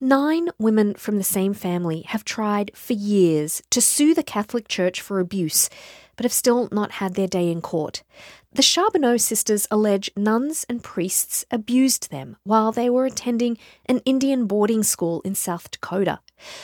9 women from the same family have tried for years to sue the Catholic Church for abuse, but have still not had their day in court. The Charbonneau sisters allege nuns and priests abused them while they were attending an Indian boarding school in South Dakota.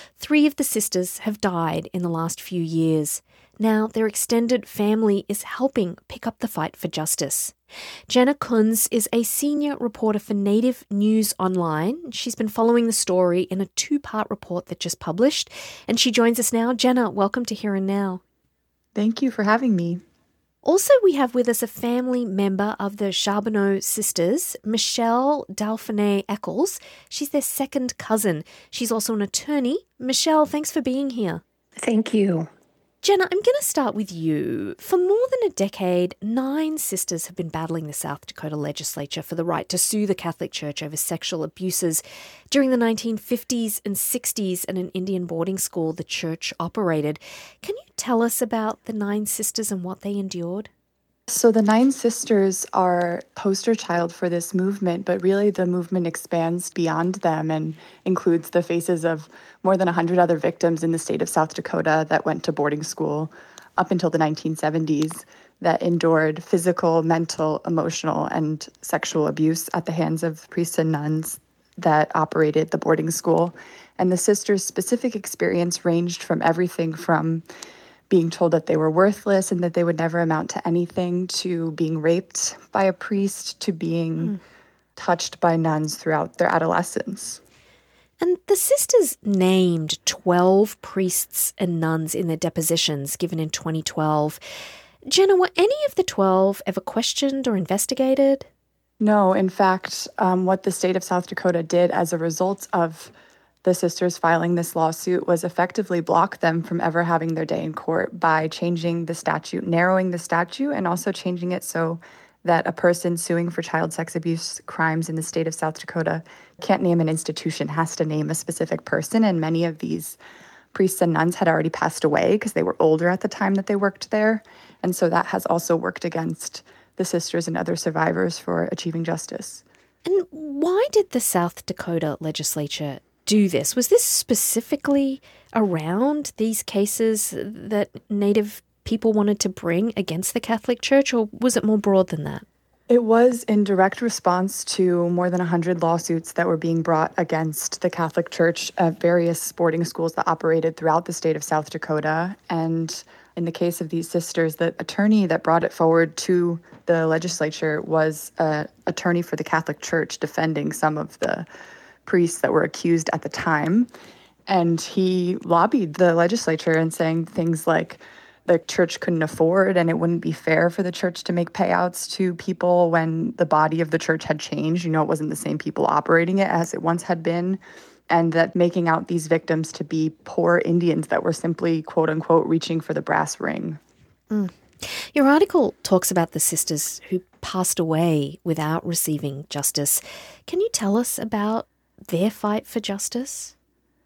3 of the sisters have died in the last few years. Now their extended family is helping pick up the fight for justice. Jenna Kunz is a senior reporter for Native News Online. She's been following the story in a 2-part report that just published, and she joins us now. Jenna, welcome to Here and Now. Thank you for having me. Also, we have with us a family member of the Charbonneau sisters, Michelle Dauphiné Eccles. She's their second cousin. She's also an attorney. Michelle, thanks for being here. Thank you. Jenna, I'm going to start with you. For more than a decade, 9 sisters have been battling the South Dakota legislature for the right to sue the Catholic Church over sexual abuses. During the 1950s and 60s at an Indian boarding school the church operated. Can you tell us about the 9 sisters and what they endured? So the 9 sisters are poster child for this movement, but really the movement expands beyond them and includes the faces of more than 100 other victims in the state of South Dakota that went to boarding school up until the 1970s that endured physical, mental, emotional, and sexual abuse at the hands of priests and nuns that operated the boarding school. And the sisters' specific experience ranged from everything from being told that they were worthless and that they would never amount to anything, to being raped by a priest, to being touched by nuns throughout their adolescence. And the sisters named 12 priests and nuns in their depositions given in 2012. Jenna, were any of the 12 ever questioned or investigated? No, in fact, what the state of South Dakota did as a result of the sisters filing this lawsuit was effectively block them from ever having their day in court by changing the statute, narrowing the statute, and also changing it so that a person suing for child sex abuse crimes in the state of South Dakota can't name an institution, has to name a specific person. And many of these priests and nuns had already passed away because they were older at the time that they worked there. And so that has also worked against the sisters and other survivors for achieving justice. And why did the South Dakota legislature do this? Was this specifically around these cases that Native people wanted to bring against the Catholic Church, or was it more broad than that? It was in direct response to more than 100 lawsuits that were being brought against the Catholic Church at various boarding schools that operated throughout the state of South Dakota. And in the case of these sisters, the attorney that brought it forward to the legislature was an attorney for the Catholic Church defending some of the priests that were accused at the time. And he lobbied the legislature and saying things like the church couldn't afford and it wouldn't be fair for the church to make payouts to people when the body of the church had changed. You know, it wasn't the same people operating it as it once had been. And that making out these victims to be poor Indians that were simply, quote unquote, reaching for the brass ring. Your article talks about the sisters who passed away without receiving justice. Can you tell us about their fight for justice?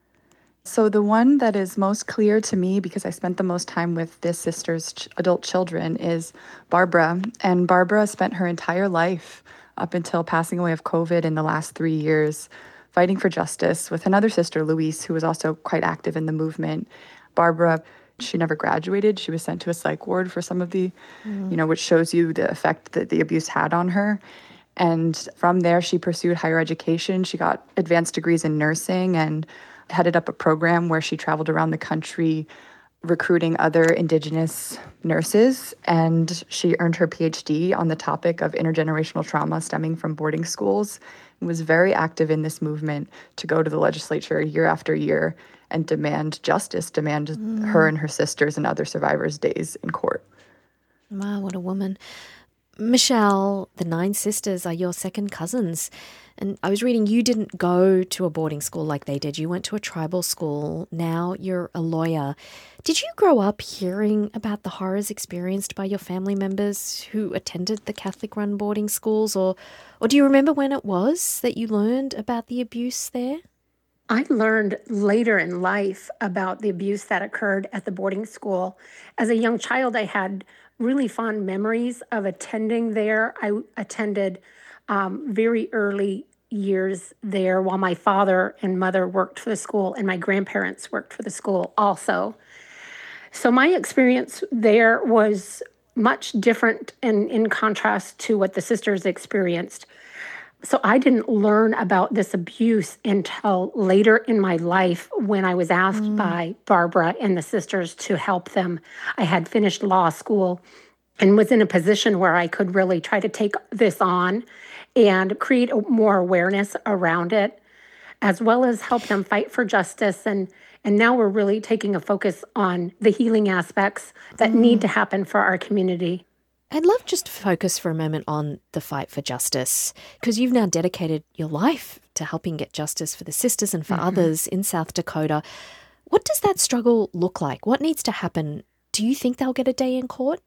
So the one that is most clear to me, because I spent the most time with this sister's adult children, is Barbara. And Barbara spent her entire life up until passing away of COVID in the last 3 years fighting for justice with another sister, Louise, who was also quite active in the movement. Barbara, she never graduated. She was sent to a psych ward for some of the, which shows you the effect that the abuse had on her. And from there, she pursued higher education. She got advanced degrees in nursing and headed up a program where she traveled around the country recruiting other Indigenous nurses. And she earned her PhD on the topic of intergenerational trauma stemming from boarding schools and was very active in this movement to go to the legislature year after year and demand justice, demand her and her sisters and other survivors' days in court. Wow, what a woman. Michelle, the 9 sisters are your second cousins. And I was reading you didn't go to a boarding school like they did. You went to a tribal school. Now you're a lawyer. Did you grow up hearing about the horrors experienced by your family members who attended the Catholic-run boarding schools? Or do you remember when it was that you learned about the abuse there? I learned later in life about the abuse that occurred at the boarding school. As a young child, I had really fond memories of attending there. I attended very early years there while my father and mother worked for the school and my grandparents worked for the school also. So my experience there was much different and in contrast to what the sisters experienced. So I didn't learn about this abuse until later in my life when I was asked by Barbara and the sisters to help them. I had finished law school and was in a position where I could really try to take this on and create more awareness around it, as well as help them fight for justice. And now we're really taking a focus on the healing aspects that need to happen for our community. I'd love just to focus for a moment on the fight for justice, because you've now dedicated your life to helping get justice for the sisters and for others in South Dakota. What does that struggle look like? What needs to happen? Do you think they'll get a day in court?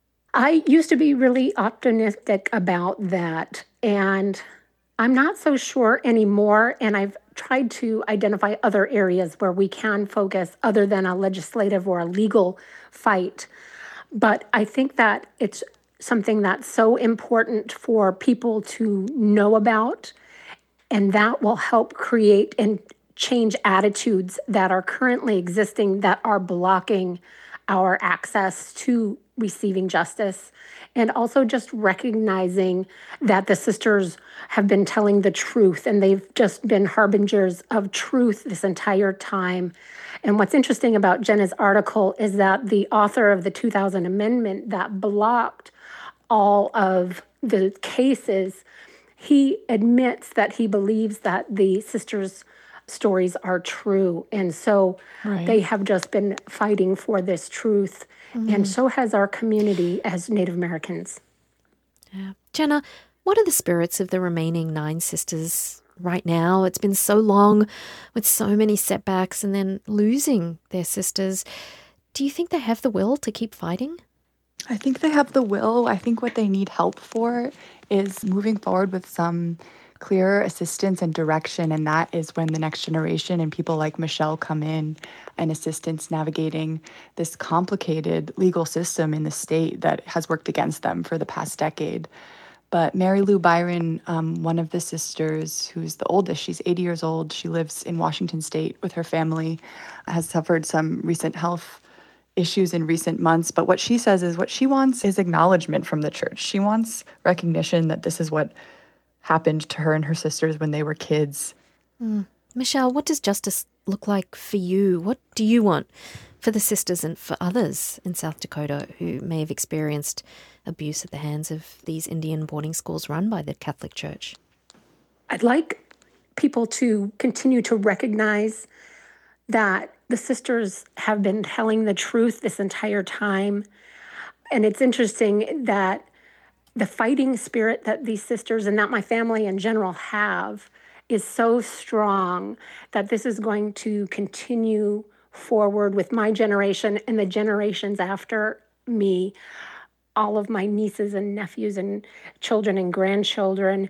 I used to be really optimistic about that, and I'm not so sure anymore. And I've tried to identify other areas where we can focus other than a legislative or a legal fight. But I think that it's something that's so important for people to know about, and that will help create and change attitudes that are currently existing that are blocking our access to receiving justice. And also just recognizing that the sisters have been telling the truth and they've just been harbingers of truth this entire time. And what's interesting about Jenna's article is that the author of the 2000 amendment that blocked all of the cases, he admits that he believes that the sisters' stories are true. And so they have just been fighting for this truth. And so has our community as Native Americans. Yeah. Jenna, what are the spirits of the remaining 9 sisters right now? It's been so long with so many setbacks and then losing their sisters. Do you think they have the will to keep fighting? I think they have the will. I think what they need help for is moving forward with some clearer assistance and direction, and that is when the next generation and people like Michelle come in and assistance navigating this complicated legal system in the state that has worked against them for the past decade. But Mary Lou Byron, one of the sisters, who's the oldest, she's 80 years old, she lives in Washington State with her family, has suffered some recent health issues in recent months. But what she says is what she wants is acknowledgement from the church. She wants recognition that this is what happened to her and her sisters when they were kids. Michelle, what does justice look like for you? What do you want for the sisters and for others in South Dakota who may have experienced abuse at the hands of these Indian boarding schools run by the Catholic Church? I'd like people to continue to recognize that the sisters have been telling the truth this entire time. And it's interesting that the fighting spirit that these sisters and that my family in general have is so strong that this is going to continue forward with my generation and the generations after me. All of my nieces and nephews and children and grandchildren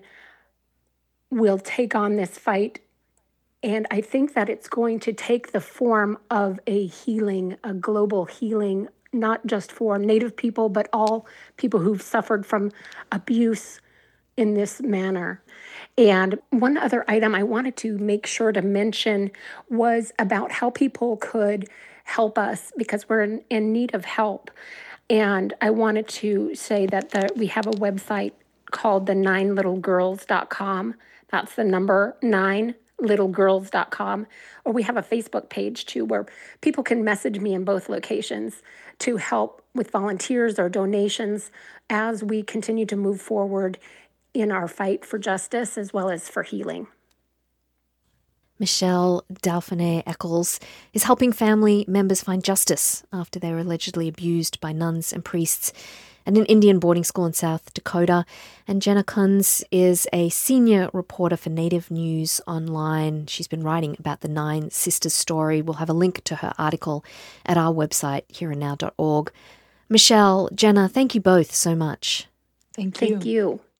will take on this fight. And I think that it's going to take the form of a healing, a global healing, not just for Native people, but all people who've suffered from abuse in this manner. And one other item I wanted to make sure to mention was about how people could help us because we're in need of help. And I wanted to say that we have a website called the 9littlegirls.com. That's the number 9littlegirls.com. Or we have a Facebook page too where people can message me in both locations to help with volunteers or donations as we continue to move forward in our fight for justice as well as for healing. Michelle Dauphiné Eccles is helping family members find justice after they were allegedly abused by nuns and priests at an Indian boarding school in South Dakota. And Jenna Kunz is a senior reporter for Native News Online. She's been writing about the 9 sisters story. We'll have a link to her article at our website, hereandnow.org. Michelle, Jenna, thank you both so much. Thank you. Thank you.